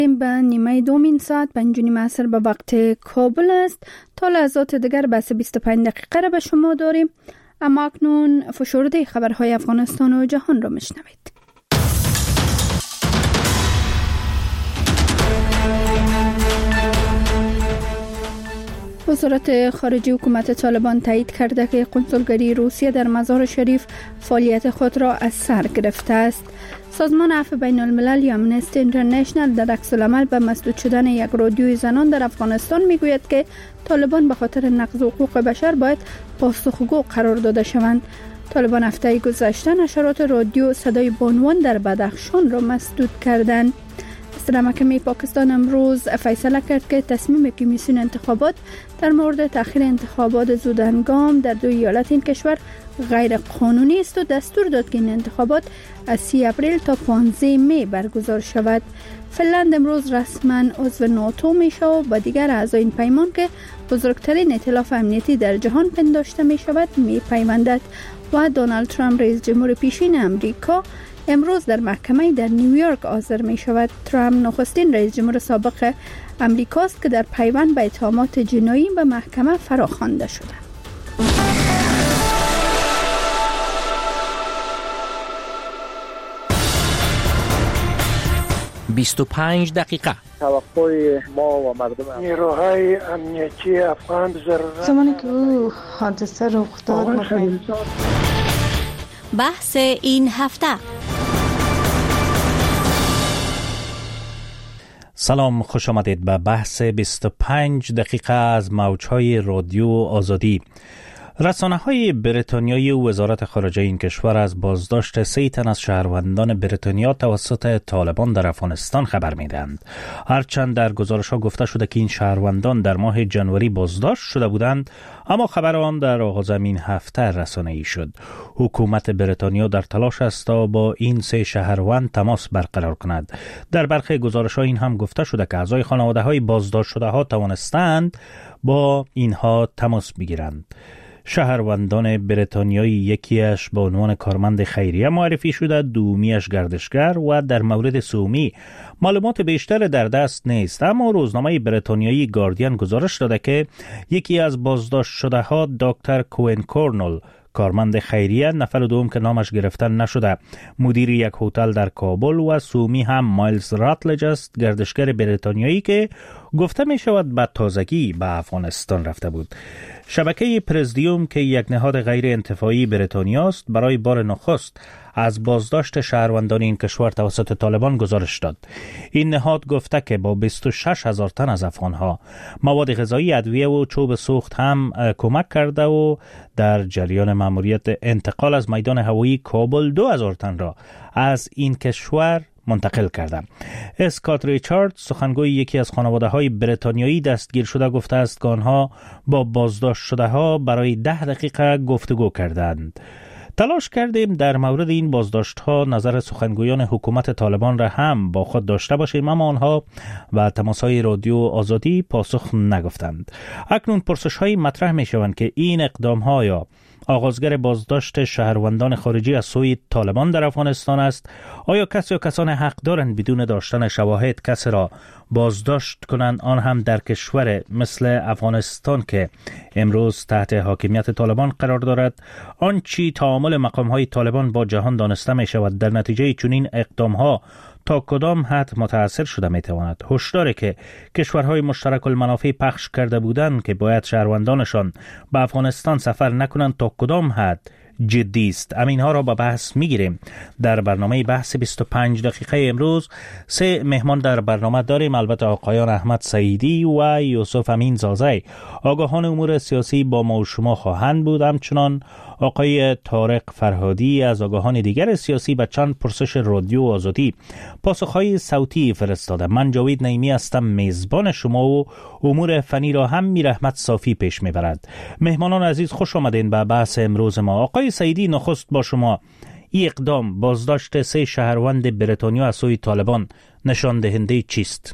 به نیمه دومین ساعت 5:30 عصر به وقت کابل است. تا لحظات دیگر بس 25 دقیقه را به شما داریم. اما اکنون فشرده خبرهای افغانستان و جهان را میشنوید. وزارت خارجه حکومت طالبان تایید کرده که قنسولگری روسیه در مزار شریف فعالیت خود را از سر گرفته است. سازمان عفو بین الملل یا امنستی اینترنشنال در عکس العمل به مسدود شدن یک رادیوی زنان در افغانستان میگوید که طالبان به خاطر نقض حقوق بشر باید پاسخگو قرار داده شوند. طالبان هفته گذشته نشرات رادیو صدای بانوان در بدخشان را مسدود کردند. صدر محکمه پاکستان امروز فیصله کرد که تصمیم کمیسیون انتخابات در مورد تأخیر انتخابات زودهنگام در 2 ایالت این کشور غیر قانونی است و دستور داد که این انتخابات از 30 اپریل تا 15 می برگزار شود. فنلند امروز رسما عضو ناتو می شود و دیگر اعضای این پیمان که بزرگترین ائتلاف امنیتی در جهان پنداشته می شود می پیوندد. و دونالد ترامپ رئیس جمهور پیشین امریکا امروز در محکمه در نیویورک حاضر می شود. ترامپ نخستین رئیس جمهور سابق امریکا است که در پیوند به اتهامات جنایی به محکمه فراخوانده شده. 25 دقیقه توقع ما و مردم نیروهای امنیتی افغان ضرورت زمانی که او حادثه رخ داد بحث این هفته. سلام، خوش آمدید به بحث 25 دقیقه از موجهای رادیو آزادی. رسانه‌های بریتانیایی و وزارت خارجه این کشور از بازداشت 3 تن از شهروندان بریتانیا توسط طالبان در افغانستان خبر می‌دهند. هرچند در گزارش‌ها گفته شده که این شهروندان در ماه ژانویه بازداشت شده بودند، اما خبر آن در آغاز این هفته رسانه‌ای شد. حکومت بریتانیا در تلاش است تا با این 3 شهروند تماس برقرار کند. در برخی گزارش‌ها این هم گفته شده که اعضای خانواده‌های بازداشت شده‌ها توانستند با اینها تماس بگیرند. شهروندان بریتانیایی، یکیش با عنوان کارمند خیریه معرفی شده، دومیش گردشگر و در مورد سومی معلومات بیشتر در دست نیست. اما روزنامه بریتانیایی گاردین گزارش داده که یکی از بازداشت شده ها دکتر کوین کورنل، کارمند خیریه، نفر دوم که نامش گرفتن نشده، مدیر یک هتل در کابل و سومی هم مایلز راتلج است، گردشگر بریتانیایی که گفته می شود به تازگی به افغانستان رفته بود. شبکه پرزیدیوم که یک نهاد غیر انتفاعی بریتانیا است برای بار نخست از بازداشت شهروندان این کشور توسط طالبان گزارش داد. این نهاد گفته که با 26,000 تن از افغانها مواد غذایی، ادویه و چوب سوخت هم کمک کرده و در جریان ماموریت انتقال از میدان هوایی کابل 2,000 تن را از این کشور منتقل کردم. اسکات ریچارد، سخنگوی یکی از خانواده‌های بریتانیایی دستگیر شده، گفته است که آنها با بازداشت شده ها برای 10 دقیقه گفتگو کردند. تلاش کردیم در مورد این بازداشت ها نظر سخنگویان حکومت طالبان را هم با خود داشته باشیم، اما آنها و تماس های رادیو آزادی پاسخ نگفتند. اکنون پرسش های مطرح می شوند که این اقدام ها یا آغازگر بازداشت شهروندان خارجی از سوی طالبان در افغانستان است؟ آیا کسی یا کسان حق دارند بدون داشتن شواهد کسی را بازداشت کنند، آن هم در کشور مثل افغانستان که امروز تحت حاکمیت طالبان قرار دارد؟ آنچه تعامل مقام‌های طالبان با جهان دانسته می شود، در نتیجه چنین اقدام‌ها تا کدام حد متاثر شده می تواند؟ هشداری که کشورهای مشترک المنافع پخش کرده بودند که باید شهروندانشان به افغانستان سفر نکنند تا کدام حد جدی است؟ همینها را با بحث میگیریم. در برنامه بحث 25 دقیقه امروز 3 مهمان در برنامه داریم. البته آقایان احمد سعیدی و یوسف امین زازی آگاهان امور سیاسی با ما و شما خواهند بود. همچنان آقای طارق فرهادی از آگاهان دیگر سیاسی به چند پرسش رادیو آزادی پاسخهای صوتی فرستاده. من جاوید نعیمی هستم، میزبان شما و امور فنی را هم میرحمت صافی پیش میبرد. مهمانان عزیز، خوش آمدین به بحث امروز ما. آقای سعیدی، نخست با شما، این اقدام بازداشت 3 شهروند بریتانیا از سوی طالبان نشان دهنده چیست؟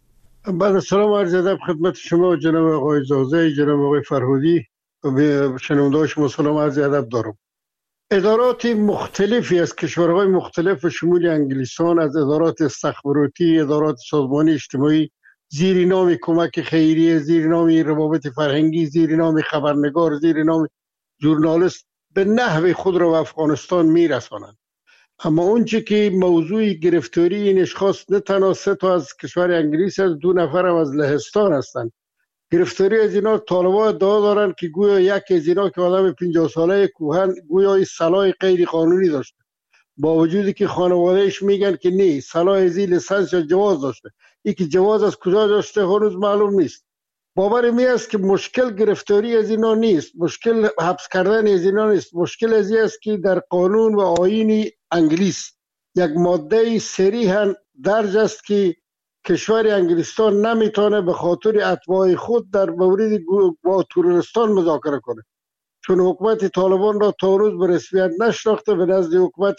بعد سلام عرض ادب خدمت شما و جناب آقای زازی، جناب آقای فرهادی و شنونده شما سلام عرض ادب دارم. ادارات مختلفی از کشورهای مختلف شمول انگلستان، از ادارات استخباراتی، ادارات سازمانی اجتماعی، زیر نام کمک خیریه، زیر نام روابط فرهنگی، زیر نام خبرنگار، زیر نام ژورنالیست، به نحو خود را به افغانستان میرسانند. اما اون چی که موضوع گرفتاری این اشخاص نه تنها 3 تا از کشور انگلیس است، 2 نفر هم از لهستان هستند. گرفتاری از اینا طالبان ادعا دارند که گویا یک از اینا که آدم 50 ساله کوهن گویا سلاح غیر قانونی داشته، با وجودی که خانوادهش میگن که نه، سلاح ازی لیسانس یا جواز داشته. این که جواز از کجا داشته هنوز معلوم نیست. باور می است که مشکل گرفتاری از اینا نیست، مشکل حبس کردن از اینا نیست، مشکل از این است که در قانون و آیین انگلیس یک ماده صریحاً درج است که کشور انگلستان نمیتونه به خاطر اتباع خود در مورد با تروریستان مذاکره کنه، چون حکومت طالبان را تا روز به رسمیت نشناخته. به نزد حکومت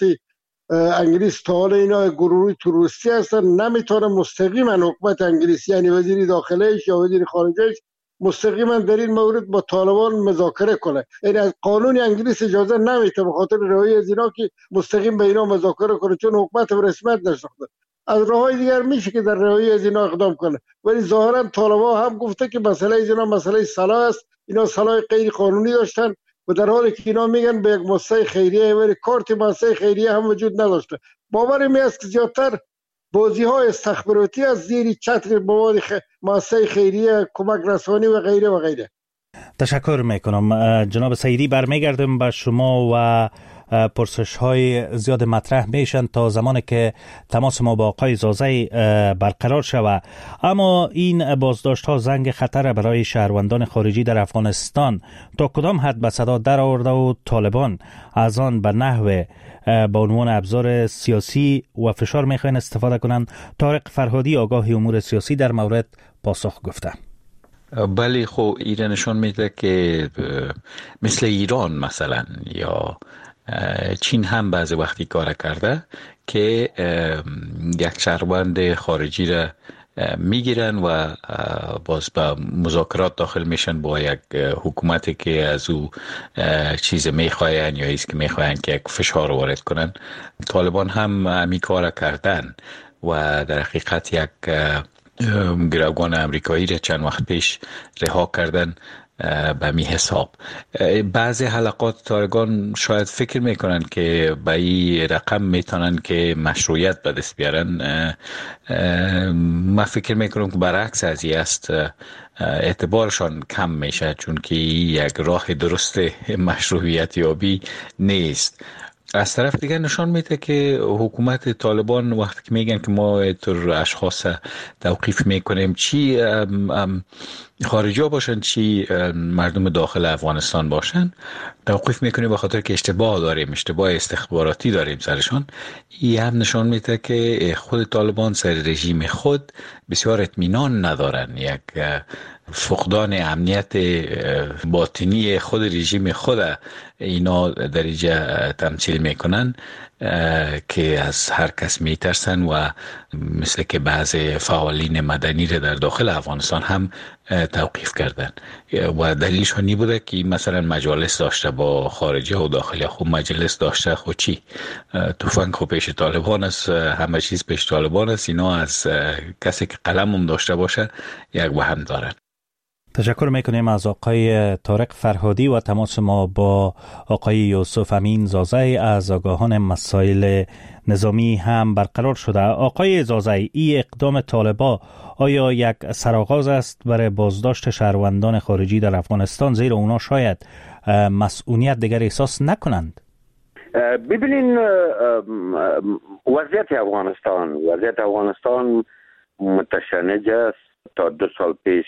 انگلیس تا حالا اینا گروهی تروریستی هستن، نمیتونه مستقیما حکومت انگلیس یعنی وزیر داخلهش یا وزیر خارجهش مستقیما در این مورد با طالبان مذاکره کنه. یعنی از قانون انگلیس اجازه نمیده به خاطر رهایی از اینا که مستقیم به اینا مذاکره کنه، چون حکومت به رسمیت نشناخته. از راههای دیگر میشه که در رهایی از اینا اقدام کنه، ولی ظاهرا طالبان هم گفته که مسئله از اینا مسئله سلاح است، اینا سلاح غیر قانونی داشتن و در حالی که اینا میگن به یک مؤسسه خیریه، ولی کارت مؤسسه خیریه هم وجود نداشته. باور می است که زیادتر بازی های استخباراتی از زیر چتر مواد مؤسسه خیریه، کمک رسانی و غیره و غیره. تشکر میکنم جناب سعیدی. برمیگردم به شما و پرسش های زیاد مطرح میشن تا زمانی که تماس ما با آقای زازی برقرار شود. اما این بازداشت ها زنگ خطر برای شهروندان خارجی در افغانستان تا کدام حد به صدا در آورده و طالبان از آن به نحو با عنوان ابزار سیاسی و فشار میخواین استفاده کنند؟ طارق فرهادی آگاه امور سیاسی در مورد پاسخ گفته. بله، خب ایران نشان میده که مثل ایران مثلا یا چین هم بعضی وقتی کار کرده که یک شهروند خارجی را میگیرن و باز به مذاکرات داخل میشن با یک حکومتی که از او چیز میخواین یا ایست که میخواین که یک فشار وارد کنن. طالبان هم همین کار کردن و در حقیقت یک گروگان امریکایی را چند وقت پیش رها کردن به می حساب. بعضی حلقات طالبان شاید فکر میکنن که به این رقم میتونن که مشروعیت به دست بیارن. من فکر میکنم که برعکس از این است، اعتبارشان کم میشه، چون که یک راه درست مشروعیت یابی نیست. از طرف دیگر نشان میده که حکومت طالبان وقتی که میگن که ما تر اشخاص توقیف میکنیم، چی خارجی ها باشن چی مردم داخل افغانستان باشن، توقیف میکنیم به خاطر که اشتباه داریم، اشتباه استخباراتی داریم سرشان. این هم نشان میده که خود طالبان سر رژیم خود بسیار اطمینان ندارن، یک فقدان امنیت باطنی خود رژیم خود اینا در اینجا تمثیل میکنن که از هر کس میترسن و مثل که بعض فعالین مدنی را در داخل افغانستان هم توقیف کردن و دلیلشون این بوده که مثلا مجالس داشته با خارجی و داخلی. خب مجلس داشته خود چی؟ تفنگ خب پیش طالبان است، همه چیز پیش طالبان است. اینا از کسی که قلم هم داشته باشه یک وهم دارن. تشکر میکنیم از آقای طارق فرهادی و تماس ما با آقای یوسف امین زازی از آگاهان مسائل نظامی هم برقرار شده. آقای زازی، این اقدام طالبان آیا یک سرآغاز است برای بازداشت شهروندان خارجی در افغانستان، زیرا اونا شاید مسئولیت دیگر احساس نکنند؟ ببینین وضعیت افغانستان متشنج است. تا 2 سال پیش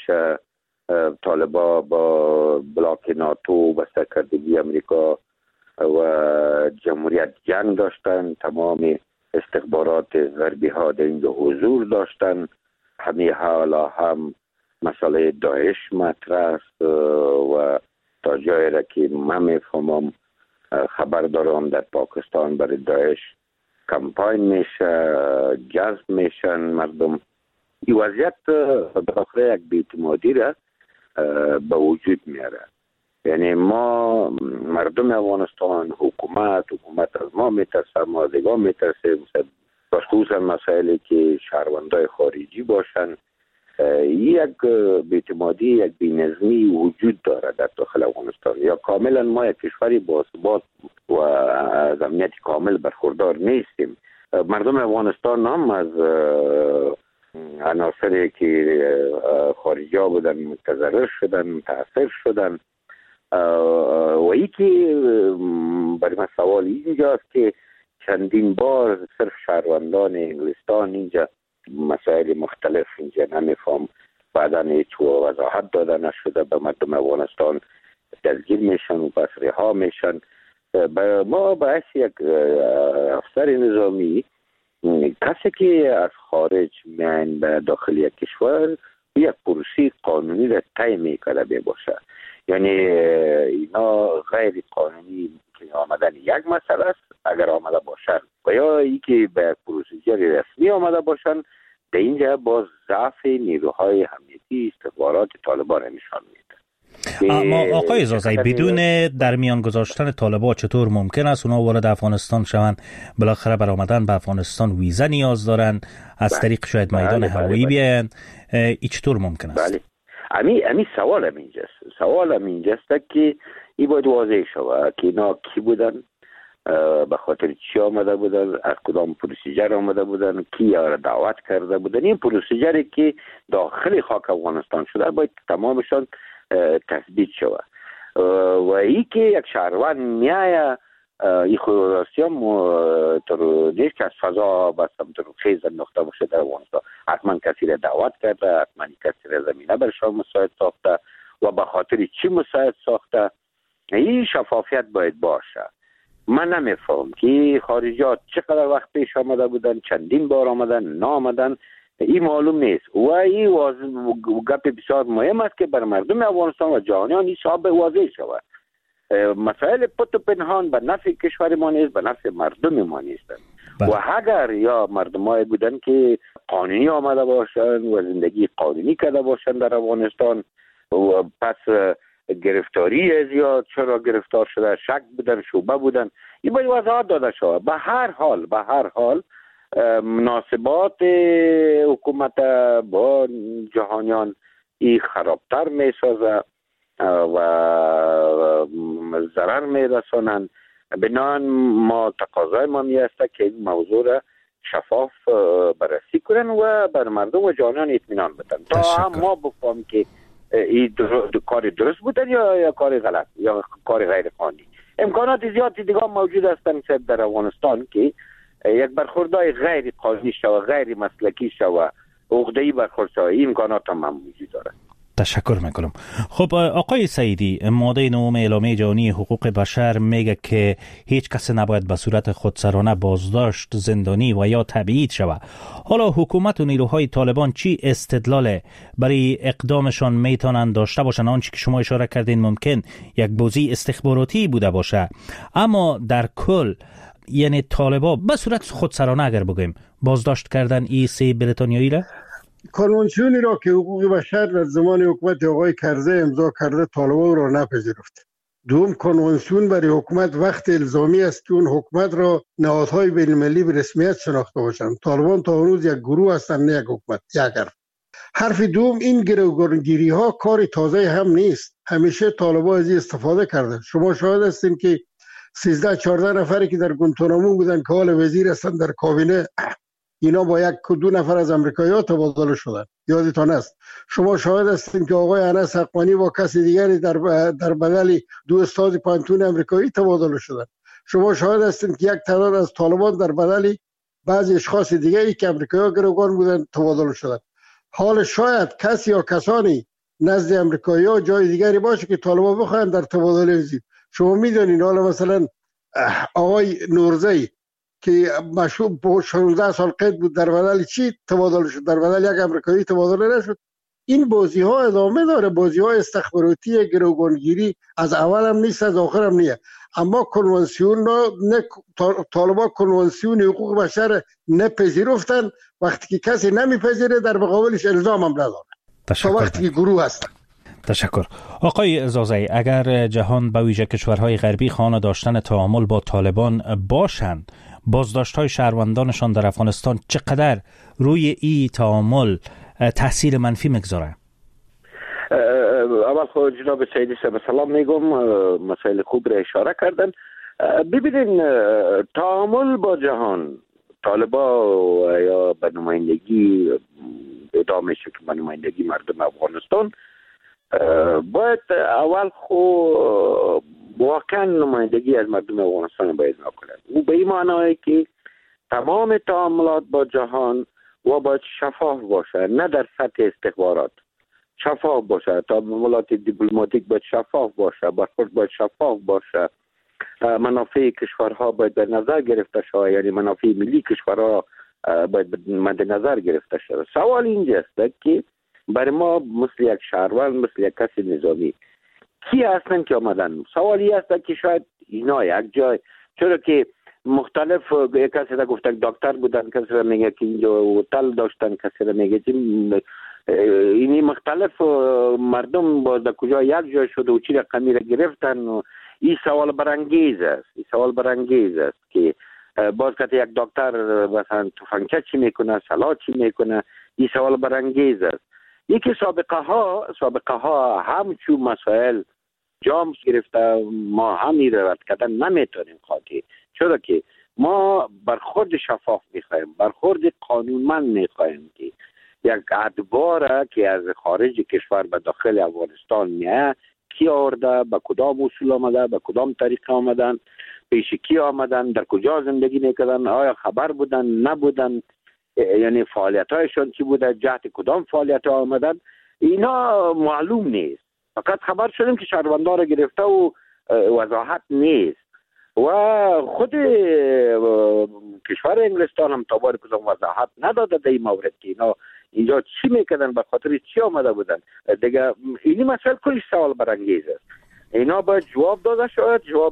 طالبا با بلاک ناتو و سرکردگی امریکا و جمهوریت جنگ داشتن. تمام استخبارات غربی ها در اینجا حضور داشتن. همه حالا هم مسئله داعش مطرح است و تا جایی را که من میفهمم خبر دارم در پاکستان برای داعش کمپاین میشه، جذب میشن مردم. این وضعیت داخل یک بی‌اعتمادی را به وجود میاره. یعنی ما مردم افغانستان، حکومت از ما میترسه، ما دیگه میترسه، خصوصا مسائلی که شهروندای خارجی باشن. یک بی‌اعتمادی، یک بی‌نظمی وجود داره در داخل افغانستان. یا کاملا ما یک کشوری با ثبات و از امنیت کامل برخوردار نیستیم. مردم افغانستان هم از عناصری که خارجی ها بودن متضرر شدن، متاثر شدن. و ای که برای من سوال اینجاست که چندین بار صرف شهروندان انگلستان اینجا مسائل مختلف اینجا نمیفهم، بعدا هیچ وضاحت داده نشده به مردم افغانستان، دستگیر میشن و پس رها میشن. ما باعث یک افسر نظامی، کسی که از خارج میان به داخل یک کشور یک پروسه قانونی را طی میکنه باشه. یعنی اینا غیر قانونی که آمدن یک مسئله است اگر آمده باشن، و یا ای که به پروسیجر رسمی آمده باشن، در اینجا باز ضعف نیروهای امنیتی استخبارات طالبان نشان میده. اما آقای زازایی، بدون در میان گذاشتن طالبان چطور ممکن است اونا وارد افغانستان شوند؟ بالاخره بر آمدن به افغانستان ویزا نیاز دارن، از طریق شاید میدان هوایی بیاین. این چطور ممکن است؟ بله، امی سوال اینجاست که این باید واضح شود که اینا کی بودن، به خاطر چی آمده بودن، از کدام پروسیجر آمده بودن، کی یا را دعوت کرده بودن. این پروسیجری که داخل خاک افغانستان شده باید تمامشان تثبیت شود. و ای که یک شهروند میایه، این خودراستی هم تر نیست که از فضا به سمت خیز انداخته باشه در افغانستان. حتما کسی را دعوت کرده، حتما کسی را زمینه برشان مساعد ساخته و به خاطر چی مساعد ساخته. این شفافیت باید باشه. من نمیفهم که خارجیات چقدر وقت پیش آمده بودن، چندین بار آمدن، نامدن، این معلوم نیست. و این گپ بسیار مهم است که بر مردم افغانستان و جهانیان این صاحب واضح شود. مسائل پت و پنهان به نفع کشور ما نیست، به نفع مردم ما نیستند. و اگر یا مردمایی بودن که قانونی آمده باشند و زندگی قانونی کرده باشند در افغانستان و پس گرفتاری زیاد چرا گرفتار شده، شک بودن، شبهه بودن، این باید وضاحت داده شود. به هر حال مناسبات حکومت با جهانیان این خرابتر می سازه و ضرر می رسانند. بنابراین ما تقاضای ما می است که این موضوع را شفاف بررسی کنن و بر مردم و جهانیان اطمینان بدن تا هم ما بفهمیم که این کار درست بودن یا کار غلط یا کار غیر قانونی. امکانات زیادی دیگه موجود هستند در افغانستان که یک برخوردهای غیر قانونی شوه، غیر مسلکی شوه، عقده‌ای برخورد شوه. این امکانات هم موجود داره. تشکر میکنم. خب آقای سعیدی، ماده 9 اعلامیه جهانی حقوق بشر میگه که هیچ کس نباید به صورت خودسرانه بازداشت، زندانی و یا تبعید شود. حالا حکومت و نیروهای طالبان چی استدلال برای اقدامشان میتونن داشته باشن؟ آنچه که شما اشاره کردین ممکن یک بازی استخباراتی بوده باشه، اما در کل یعنی طالبان به صورت خودسرانه اگر بگیم بازداشت کردن این سه بریتانیایی را؟ کنوانسیونی را که حقوق بشر در زمان حکومت آقای کرزی امضا کرده طالبان را نپذیرفت. دوم، کنوانسیون برای حکومت وقت الزامی است که اون حکومت را نهادهای بین‌المللی به رسمیت شناخته باشند. طالبان تا هنوز یک گروه هستند، نه یک حکومت. حرف دوم، این گروگانگیری ها کار تازه هم نیست. همیشه طالبان از این استفاده کرده. شما شاهد هستین که 13-14 نفری که در گوانتانامو بودن که حال وزیر هستند در کابینه، اینا با 1-2 نفر از امریکایی‌ها تبادله شدن. یادتان است. شما شاهد هستین که آقای انس حقانی با کسی دیگری در بدل 2 استاد پانتون امریکایی تبادله شدن. شما شاهد هستین که یک تعداد از طالبان در بدل بعضی اشخاص دیگری که امریکایی‌ها گروگان بودن تبادله شدن. حال شاید کسی یا کسانی نزد امریکایی‌ها جای دیگری باشه که طالبان بخواهند در تبادله وزیر. شما میدونین حالا مثلا آقای نورزی که مشروع با 16 سال قید بود در بدل چی تبادله شد؟ در بدل یک امریکایی تبادله نشد. این بازی ها ادامه داره، بازی های استخباراتی گروگانگیری از اول هم نیست، از آخر هم نیست. اما کنوانسیون را طالبان کنوانسیون حقوق بشر نپذیرفتن. وقتی که کسی نمیپذیره در مقابلش الزام هم نداره تا وقتی که گروه هستن. تشکر. آقای زازی، اگر جهان به ویژه کشورهای غربی خواهان داشتن تعامل با طالبان باشند، بازداشت‌های شهروندانشان در افغانستان چقدر روی این تعامل تاثیر منفی میگذاره؟ اول خود جناب سیدی صاحب سلام میگم، مسائل خوب را اشاره کردن. ببینین تعامل با جهان، طالبا یا به نمایندگی ادامه شد که به نمایندگی مردم افغانستان باید اول خود واقعا نمایندگی از مردم افغانستان باید نکنند. او به این معنی که تمام تعاملات با جهان و باید شفاف باشه، نه در سطح استخبارات، شفاف باشه. تعاملات دیپلماتیک باید شفاف باشه، برخورد باید شفاف باشه، منافع کشورها باید در نظر گرفته شود، یعنی منافع ملی کشورها باید مد نظر گرفته شود. سوال اینجاست که برای ما مثل یک شهروند، مثل یک کسی نظامی کی هستن که آمدن؟ سوالی هست که شاید اینا یک جای، چرا که مختلف کسی را گفتن دکتر بودن، کسی را میگه که اینجا هتل داشتن، کسی را میگه اینی مختلف مردم با در کجا یک جای شده و چی رقمی را گرفتن. و این سوال برانگیز است که باز که یک دکتر مثلا تفنگچی چی میکنه، سلاح چی میکنه، این سوال برانگیز است. یکی سابقه ها همچون مسائل جام گرفته، ما همی رد کردن نمیتونیم خاطی، چرا که ما برخورد شفاف میخوایم، برخورد قانونمند میخوایم که یک ادواره که از خارج کشور به داخل افغانستان میه کی آورده، به کدام اصول آمده، به کدام طریقه آمدن، پیش کی آمدن، در کجا زندگی میکردن، آیا خبر بودن نبودن، یعنی فعالیت هایشان چی بوده، جهت کدام فعالیت ها آمدن، اینا معلوم نیست. فقط خبر شدیم که شهروندان را گرفته و وضاحت نیست. و خود کشور انگلستان هم تا بار کدام وضاحت نداده در این مورد که اینا اینجا چی میکردن، به خاطر چی آمده بودن دیگه. اینی مسئله کلش سوال برانگیز است. اینا باید جواب داده شود، جواب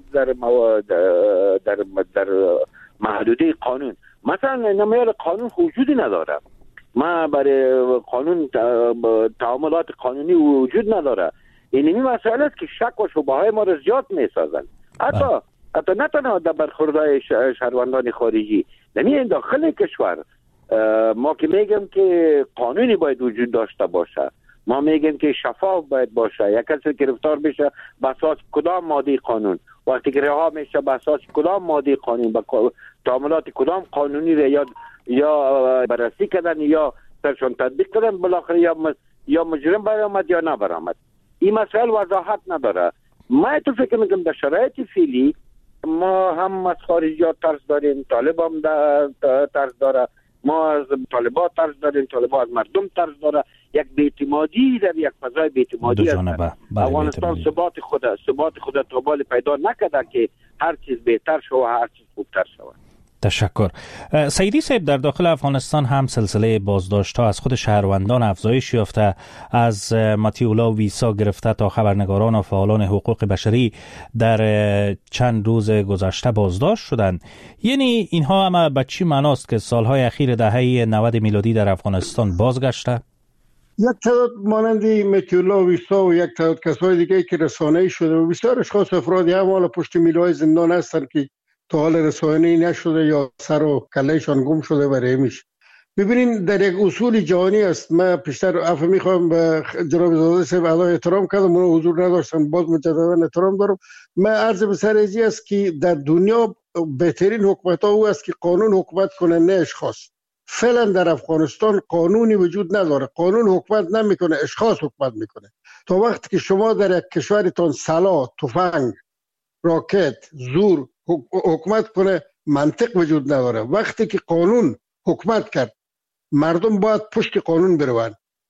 در محدوده قانون. مثلا نمیال قانون وجودی نداره، ما برای قانون تعاملات قانونی وجود نداره. اینی مسئله است که شک و شبهه های ما را زیاد میسازن. حتی نه تنها در برخوردهای شهروندان خارجی، نمی داخل کشور ما که میگم که قانونی باید وجود داشته باشه، ما میگیم که شفاف باید باشه. یک کسی گرفتار بشه به اساس کدام ماده قانون، وقتی که رها میشه به اساس کدام ماده قانون، با تعاملات کدام قانونی را یا بررسی کردن یا سرشون تطبیق کردن، بالاخره یا مجرم برآمد یا نبرآمد. این مسئله وضاحت نداره. من تو فکر میکنم در شرایط فعلی ما هم از خارجیات ترس داریم، طالب هم ترس داره، ما از طالبات ترس داریم، طالبات از مردم ترس داره. یک بی‌اعتمادی در یک فضای بی‌اعتمادی است. افغانستان ثبات خود تا بال پیدا نکرده که هر چیز بهتر شود، هر چیز خوبتر شود. تشکر. سیدی صاحب، در داخل افغانستان هم سلسله بازداشت‌ها از خود شهروندان افزایش یافته، از مطیع ویسا گرفته تا خبرنگاران و فعالان حقوق بشری در چند روز گذشته بازداشت شدند. یعنی اینها هم به چی معناست که سالهای اخیر دهه 90 میلادی در افغانستان بازگشته؟ یک تعداد مانندی مطیع ویسا و یک تعداد کسای دیگه که رسانه‌ای شده و بسیار اشخاص افرادی هم حالا پشت میله‌های زندان هستند که تا حال رسانه‌ای نشده یا سر و کلهشان گم شده و رهمیش. ببینین در یک اصول جهانی است. من پیشتر عفو میخوام به جناب زاده صاحب اعلای احترام کردم، اون حضور نداشتم، باز مجددا احترام دارم. من عرض به سر ازی است که در دنیا بهترین حکومت ها او است که قانون حکومت کنه نه اشخاص. فعلا در افغانستان قانونی وجود نداره، قانون حکومت نمیکنه، اشخاص حکومت میکنه. تا وقتی که شما در یک کشورتان سلاح، تفنگ، راکت، زور حکومت کنه، منطق وجود نداره. وقتی که قانون حکومت کرد، مردم باید پشت قانون بروند.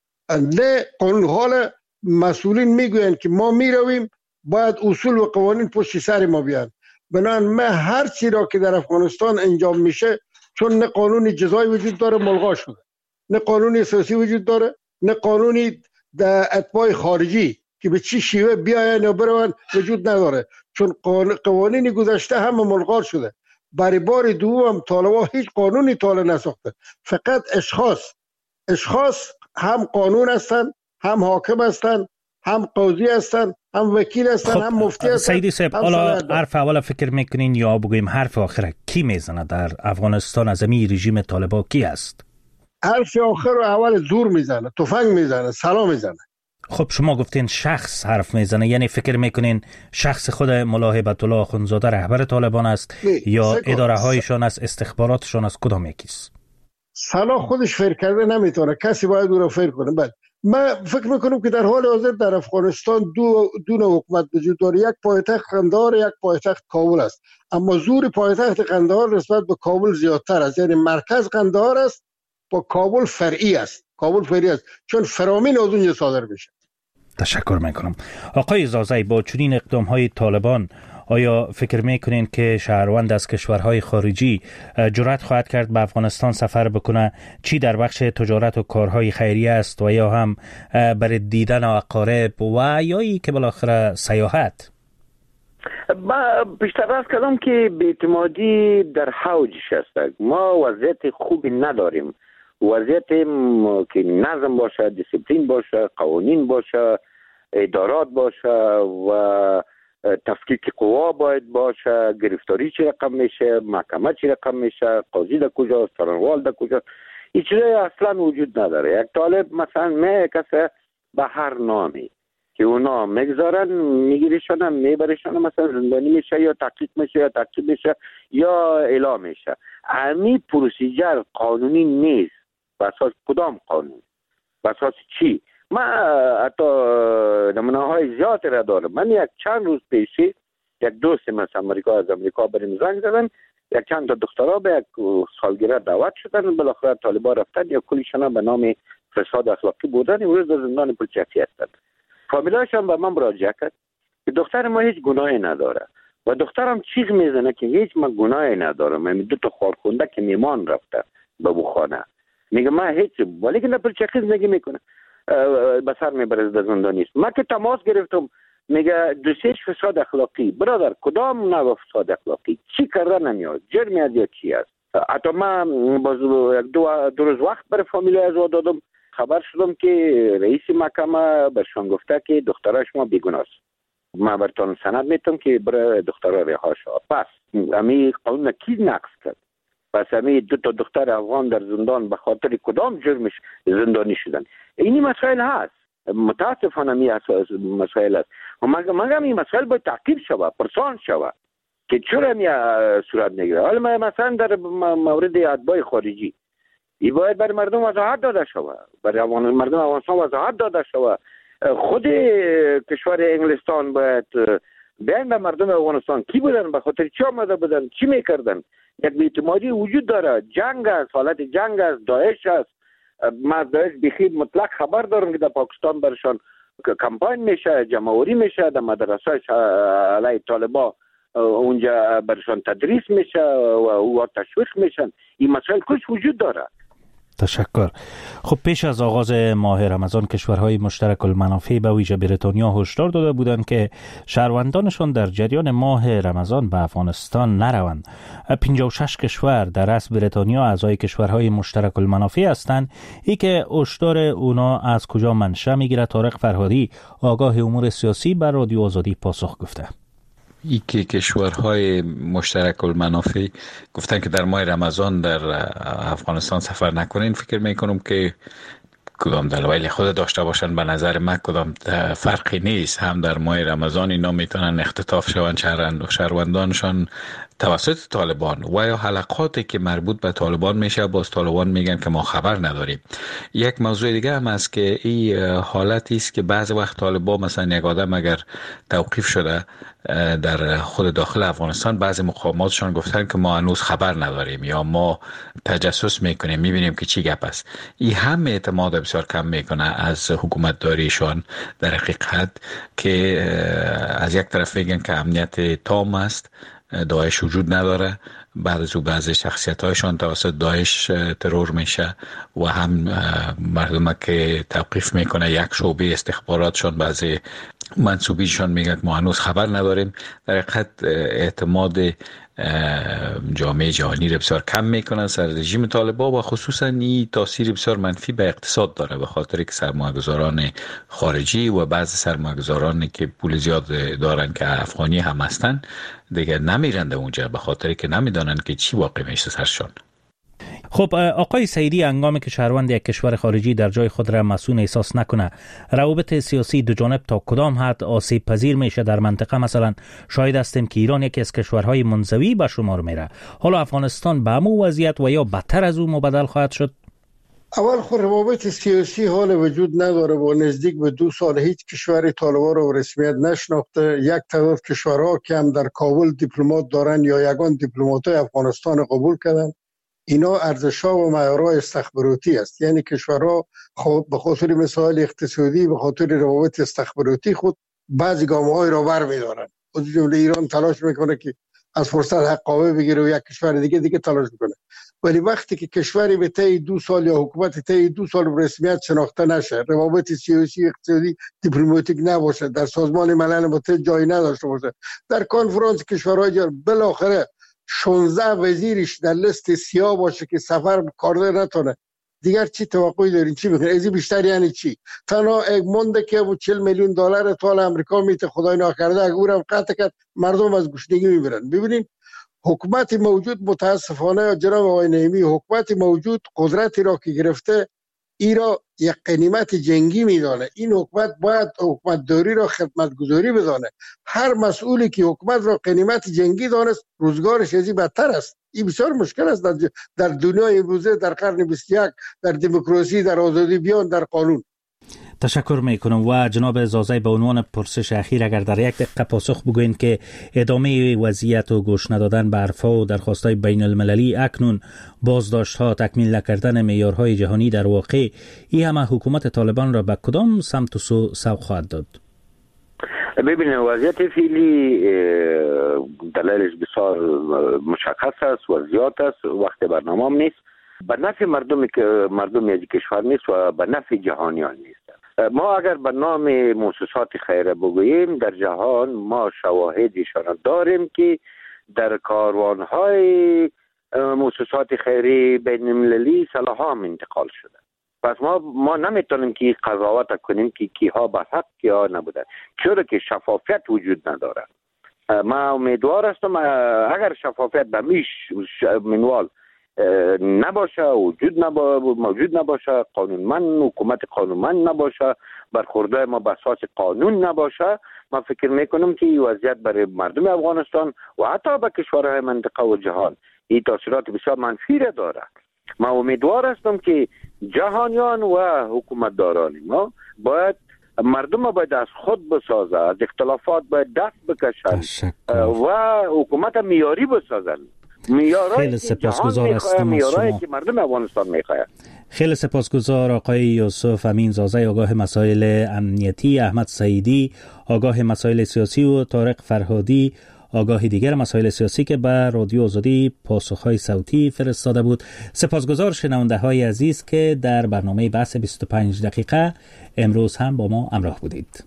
نه قانون حال مسئولین میگویند که ما میرویم، باید اصول و قوانین پشت سر ما بیان. بنابراین من هر چی را که در افغانستان انجام میشه، چون نه قانون جزایی وجود داره ملغا شده، نه قانون اساسی وجود داره، نه قانونی در اتباع خارجی که به چی شیوه بیاین یا بروند وجود نداره، چون قوانین گذشته هم ملغا شده. برای بار دوم طالبان هیچ قانونی طالع نساخته، فقط اشخاص هم قانون هستند، هم حاکم هستند، هم قاضی هستن، هم وکیل هستن، هم مفتی هستن. سیدی صاحب، حالا حرف اول فکر میکنین یا بگویم حرف آخر کی میزنه در افغانستان از این رژیم طالبان کی است؟ حرف آخر رو اول زور میزنه، تفنگ میزنه، سلام میزنه. خب شما گفتین شخص حرف میزنه، یعنی فکر میکنین شخص خود ملا هیبت الله اخوندزاده رهبر طالبان است یا اداره هایشان است، استخباراتشان است، کدام یکیست؟ سلا خودش فکر کرده نمیتونه، کسی باید او رو فکر کنه. بعد من فکر میکنم که در حال حاضر در افغانستان دو نوع حکومت وجود داره، یک پایتخت قندهار، یک پایتخت کابل است. اما زور پایتخت قندهار نسبت به کابل زیادتر است، یعنی مرکز قندهار است، با کابل فرعی است. کابل فرعی است چون فرامین از اونجا صادر میشه. تشکر میکنم. آقای زازی، با چنین اقدام های طالبان آیا فکر میکنین که شهروند از کشورهای خارجی جرأت خواهد کرد به افغانستان سفر بکنه، چی در بخش تجارت و کارهای خیریه است و یا هم برای دیدن اقارب و یا ای که بالاخره سیاحت؟ ما پیشتر از کردم که بی‌اعتمادی در حوجش است. ما وضعیت خوبی نداریم، وضعیت که نظم باشه، دیسیپلین باشه، قوانین باشه، ادارات باشه و تفکیک قوا باید باشه، گرفتاری چی رقم میشه، محکمه چی رقم میشه، قاضی در کجاست، څارنوال در کجاست، این چیزا اصلا وجود نداره. یک طالب مثلا میکسه به هر نامی که اونا میگذارن، میگیرشن، میبرشن، مثلا زندانی میشه یا تحقیق میشه یا تعقیب میشه یا اعلام میشه. همین پروسیجر قانونی نیست. به اساس کدام قانون؟ به اساس چی؟ من حتی نمونه های زیادی را دارم. من یک چند روز پیشی یک دوست مثلا از امریکا بریم زنگ زدن، یک چند تا دخترها به یک سالگرد دعوت شدن، بالاخره طالبان رفتن یا کلیشان به نام فساد اخلاقی بودن، امروز در زندان پلچکی هستند. فامیلاشان به من مراجعه کرد که دختر ما هیچ گناهی نداره و دخترم چیغ میزنه که هیچ من گناهی ندارم، من دو تا خالخونده که میمان رفته به بوخانه، میگه من هیچ، ولی که پلچکی زندگی میکنه، به سر میبره در زندان نیست. من که تماس گرفتم، میگه دوسیش فساد اخلاقی. برادر کدام نوع فساد اخلاقی؟ چی کرده نمیاد؟ جرمی از یا چی است؟ حتی من باز دو روز وقت برای فامیل از دادم، خبر شدم که رئیس محکمه برشان گفته که دخترها شما بیگناه است. من براتون سند میتونم که برای دخترها رها شد. پس امی قانون کی نقض کرد؟ پس امی دو تا دختر افغان در زندان به خاطر کدام جرمش زندانی شدن؟ اینی مسائل هست. متاسفانه می مسائل هست. و مگم این مسائل باید تعقیب شود، پرسان شود که چرا می صورت نگیره. حالا مثلا در مورد اتباع خارجی ای باید برای مردم وضاحت داده شود، برای مردم افغانستان وضاحت داده شود. خود کشور انگلستان باید بیان به مردم افغانستان کی بودن، به خاطر چی آمده بودن، چی میکردن. یک بی‌اعتمادی وجود داره، جنگ است، حالت جنگ است، داعش است. ما داعش بخیر مطلق خبر دارم که در پاکستان برشان کمپاین میشه، جمعوری میشه، در مدرسه علیه طالبان اونجا برشان تدریس میشه و او تشویق میشن. این مسائل کش وجود داره. تشکر. خب پیش از آغاز ماه رمضان کشورهای مشترک المنافع به ویژه بریتانیا هشدار داده بودند که شهروندانشان در جریان ماه رمضان به افغانستان نروند. 56 کشور در رأس بریتانیا اعضای کشورهای مشترک المنافع هستند. ای که هشدار اونا از کجا منشأ میگیره؟ طارق فرهادی آگاه امور سیاسی بر رادیو آزادی پاسخ گفته. ای که کشورهای مشترک المنافع گفتن که در ماه رمضان در افغانستان سفر نکنین، فکر میکنم که کدام دلایل خود داشته باشن، به نظر من کدام فرقی نیست. هم در ماه رمضان اینا میتونن اختطاف شوند شهروندانشان توسط طالبان و یا حلقاتی که مربوط به طالبان میشه، باز طالبان میگن که ما خبر نداریم. یک موضوع دیگه هم است که این حالتی است که بعضی وقت طالبان مثلا یک آدم اگر توقیف شده در خود داخل افغانستان، بعضی مقاماتشان گفتن که ما هنوز خبر نداریم یا ما تجسس میکنیم، میبینیم که چی گپ است. این هم اعتماد بسیار کم میکنه از حکومت داریشان در حقیقت، که از یک طرف میگن که امنیت تام است، داعش وجود نداره، بعد از او بعضی شخصیت هایشان توسط داعش ترور میشه و هم مردم که توقیف میکنه یک شعبه استخباراتشان بعضی منصوبیشان میگه ما هنوز خبر نداریم. در حقیقت اعتماد جامعه جهانی را بسیار کم میکنن سر رژیم طالبان و خصوصا این تاثیر بسیار منفی به اقتصاد داره، به خاطر که سرمایه‌گذاران خارجی و بعضی سرمایه‌گذارانی که پول زیاد دارن که افغانی هم هستن دیگه نمیرن اونجا، به خاطر که نمیدونن که چی واقع میشه سرشان. خب آقای سعیدی، هنگامی که شهروند یک کشور خارجی در جای خود را مسئول احساس نکنه، روابط سیاسی دو جانب تا کدام حد آسیب پذیر میشه در منطقه؟ مثلا شاهد هستیم که ایران یکی از کشورهای منزوی به شمار میره. حالا افغانستان به همون وضعیت و یا بدتر از اون مبدل خواهد شد؟ اول خود روابط سیاسی حال وجود نداره و نزدیک به 2 سال هیچ کشور طالبان رو رسمیت نشناخته. یک تعداد کشورها که هم در کابل دیپلمات دارن یا یگان دیپلمات‌های افغانستان قبول کردن، اینا ارزش‌ها و معیارهای استخباراتی است. یعنی کشورها به خاطر مسائل اقتصادی، به خاطر روابط استخباراتی خود بعضی گام‌های را برمی‌دارن. از جمله ایران تلاش میکنه که از فرصت حقابه بگیره و یک کشور دیگه تلاش میکنه. ولی وقتی که کشوری به طی 2 سال یا حکومت طی 2 سال رسمیت شناخته نشه، روابط سیاسی، اقتصادی، دیپلماتیک نباشه، در سازمان ملل متحد جایی نداشته باشه، در کنفرانس کشورهای بالاخره 16 وزیرش در لیست سیاه باشه که سفر کارده نتونه، دیگر چی توقعی دارین؟ چی میخواین؟ ازی بیشتر یعنی چی؟ تنها مونده که $40 میلیون توال امریکا میته خدای ناکرده اگه اونم قطع کرد مردم از گشنگی میمیرن. ببینین حکومت موجود متاسفانه جناب آقای نعیمی، حکومت موجود قدرتی را که گرفته ای را یک قنیمت جنگی میدانه. این حکومت باید حکومت داری را خدمتگزاری بدانه. هر مسئولی که حکومت را قنیمت جنگی دانست روزگارش ازی بدتر است. این بسیار مشکل است در دنیای امروزه، در قرن 21، در دموکراسی، در آزادی بیان، در قانون. تشکر میکنم. و جناب زازای به عنوان پرسش اخیر اگر در 1 دقیقه پاسخ بگوین که ادامه وضعیت و گوش ندادن به حرفا و درخواست‌های بین المللی، اکنون بازداشت‌ها، تکمیل نکردن معیارهای جهانی، در واقع این همه حکومت طالبان را به کدام سمت و سو سوق خواهد داد؟ ببینید وضعیت فعلی دلایلش بسیار مشخص است و زیاد است، وقت برنامه نیست، به نفع مردم از کشور نیست و به نفع جهانیان نیست. ما اگر به نام مؤسسات خیریه بگوییم، در جهان ما شواهدشان داریم که در کاروان‌های مؤسسات خیریه بین المللی سالها هم انتقال شده. پس ما نمیتونیم که قضاوت کنیم که کیها به حق کیها نبودن، چرا که شفافیت وجود نداره. ما امیدوار هستم اگر شفافیت به میش منوال نباشه، موجود نباشه، قانونمند، حکومت قانونمند نباشه، برخوردهای ما به اساس قانون نباشه، ما فکر میکنم که این وضعیت برای مردم افغانستان و حتی به کشورهای منطقه و جهان این تاثیرات بسیار منفی را داره. ما امیدوار هستم که جهانیان و حکومتداران ما باید مردم باید از خود بسازه، از اختلافات باید دست بکشن و حکومت معیاری بسازن. خیلی سپاسگزار هستم از شما. که مردم افغانستان میخواهد. خیلی سپاسگزار آقای یوسف امین زازای، آگاه مسائل امنیتی، احمد سعیدی آگاه مسائل سیاسی و طارق فرهادی آگاه دیگر مسائل سیاسی که به رادیو آزادی پاسخهای صوتی فرستاده بود. سپاسگزار شنونده های عزیز که در برنامه بحث 25 دقیقه امروز هم با ما همراه بودید.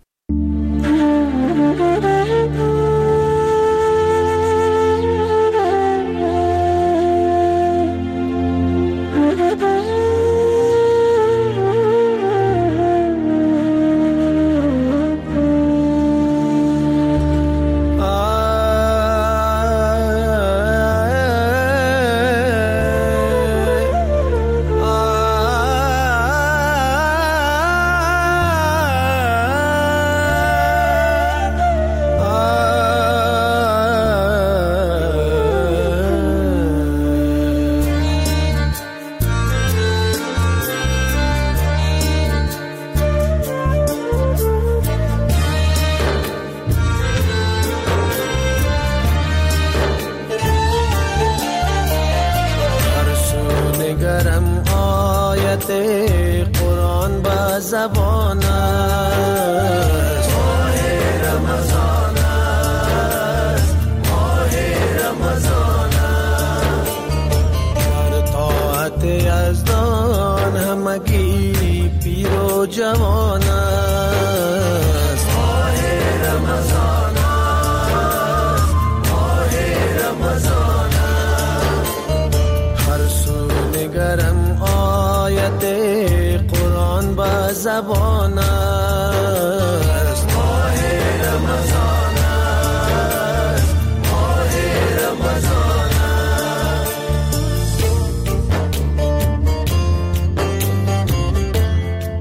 قرآن با زبان است، ماه رمضان است، ماه رمضان است، در طاعت یزدان همگی پیر و جوان است، ماه زبان است.